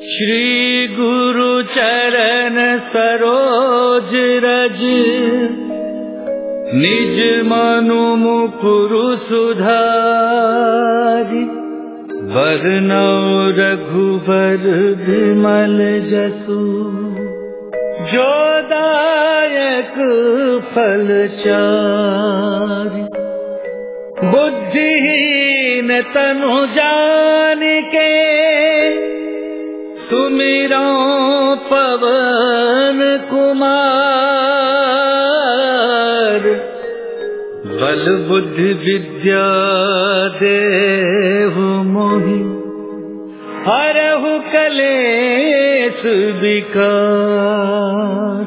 श्री गुरु चरण सरोज रज, निज मनु मुकुरु सुधारि। वरनौ रघुबर विमल जसु, जो दायक फल चारि। बुद्धिहीन तनु जानिके, सुमिरो पवन कुमार। बल बुद्धि विद्या देहु मोहि, हरहु कलेश विकार।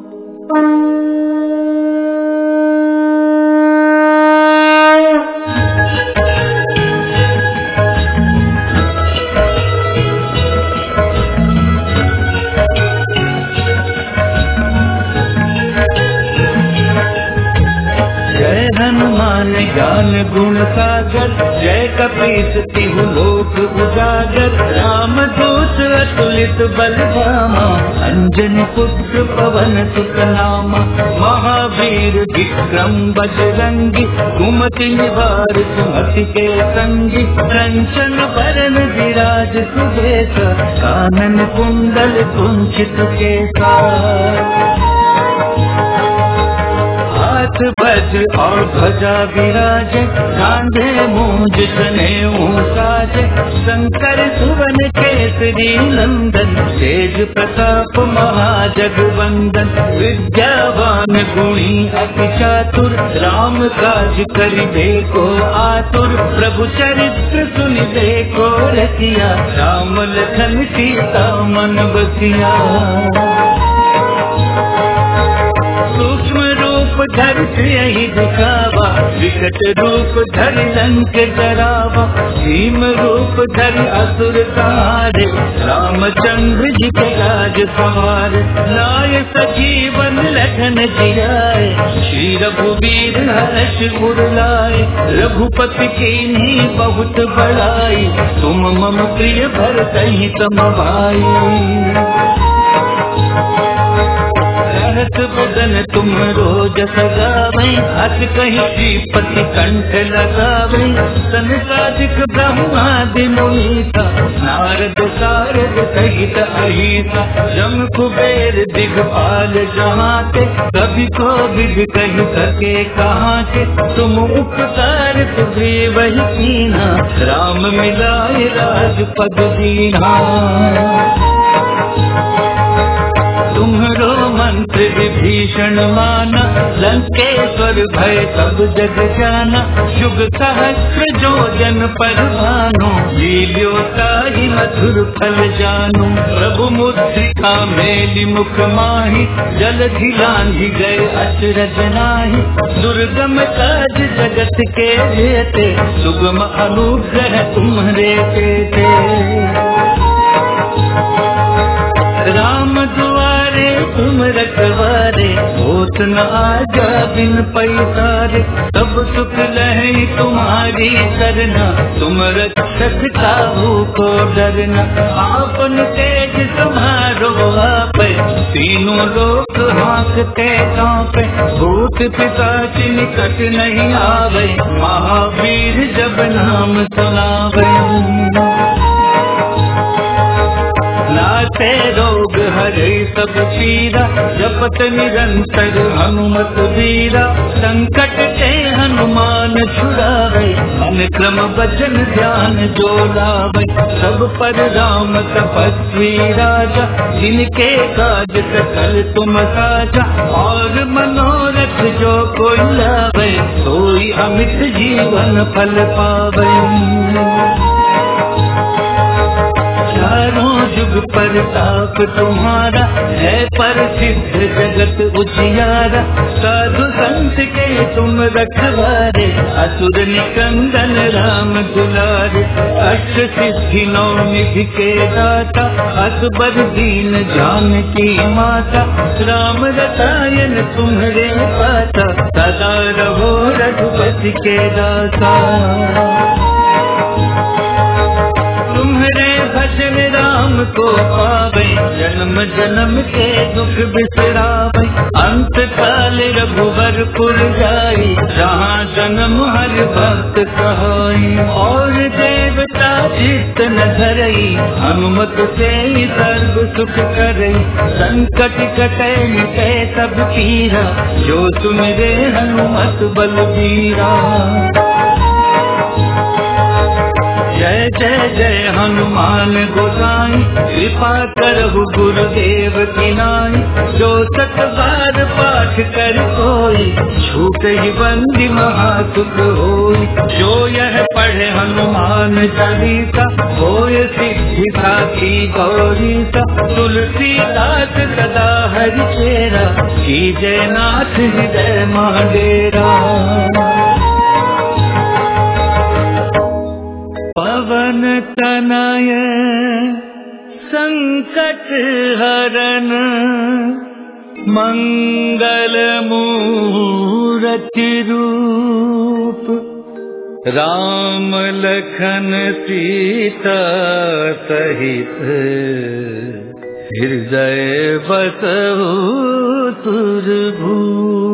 हनुमान ज्ञान गुण सागर, जय कपीस तिहु लोक उजागर। रामदूत अतुलित बल धामा, अंजनी पुत्र पवन सुत नामा। महावीर विक्रम बजरंगी, कुमति निवार सुमति के संगी। कंचन बरन विराज सुबेसा, कानन कुंडल कुंचित केसा। हाथ वज और ध्वजा विराजे, कांधे मूंज जनेऊ साजे। शंकर सुवन केसरी नंदन, तेज प्रताप महाजगवंदन। विद्यावान गुणी अति चातुर, राम काज करिबे को आतुर। प्रभु चरित्र सुनिबे को रसिया, राम लखन सीता मन बसिया। सूक्ष्म रूप धरि सियहि दिखावा, विकट रूप धरि लंक जरावा। भीम रूप धरि असुर संहारे, रामचंद्र जी के राज सवारे। लाय सजीवन लखन जियाए, श्री रघुवीर हर्ष उर लाए। रघुपति कीन्ही बहुत बड़ाई, तुम मम प्रिय भरतहि तम भाई। सहस बदन तुम रोज सगावै, हस कहीं श्रीपति कंठ लगावै। सनकादिक ब्रह्मादि मुनीसा, नारद सारद सहित अहिसा। जम कुबेर दिगपाल जहाते, कभी को विधि कही सके कहाँ के। तुम उपकार सुग्रीवहि कीन्हा, राम मिलाए राजपद दीन्हा। तुम्हरो मंत्र विभीषण माना, लंकेश्वर भय सब जग जाना। युग सहस्र जो जन पर भानु, लील्योताहि मधुर फल जानु। प्रभु मुद्रिका मेलि मुख माहि, जलधि लांघि गए अचरज नाहि। दुर्गम काज जगत के जेते, सुगम अनुग्रह तुम्हरे तेते। राम दुआरे तुम रखवारे, होत न आजा बिन पैसारे। सब सुख लहै तुम्हारी सरना, तुम रक्षक काहू को डरना। आपन तेज तुम्हारो आपै, तीनों लोक हांकते कांपै। भूत पिशाच निकट नहीं आवे, महावीर जब नाम सुनावे। नाथे रोग हरे सब पीरा, जपत निरंतर हनुमत वीरा। संकट ते हनुमान छुड़ावे, मन क्रम वचन ध्यान जो लावे। सब पर राम तपस्वी राजा, जिनके काज सकल तुम साजा। और मनोरथ जो कोई लावे, सोई अमित जीवन फल पावे। चारों जुग प्रताप तुम्हारा, है प्रसिद्ध जगत उजियारा। साधु संत के तुम रखवारे, असुर निकंदन राम दुलारे। अष्ट सिद्धि नौ निधि के दाता, असबर दीन जानकी माता। राम रसायन तुम्हरे पाता, सदा रहो रघुपति के दाता। तुम्हरे भजन राम को जन्म के दुख बिसरावै, अंत काल रघुवरपुर जाई, जहाँ जन्म हर भक्त कहाई। और देवता चित्त न धरई, हनुमत से सर्व सुख करई, संकट कटे मिटे सब पीरा, जो सुमिरे हनुमत बलबीरा। जय जय जय हनुमान गोसाई, कृपा करहु गुरुदेव की नाई, जो सत बार पाठ कर कोई, छूटे ही बंदी महासुख होई। जो यह पढ़े हनुमान चालीसा, होय सिद्धि साखी गौरीसा। तुलसीदास सदा हरि चेरा, कीजय नाथ हृदय माडेरा। पवन तनय संकट हरन, मंगल मूरति रूप, राम लखन सीता सहित, हृदय बसहु सुरभूप।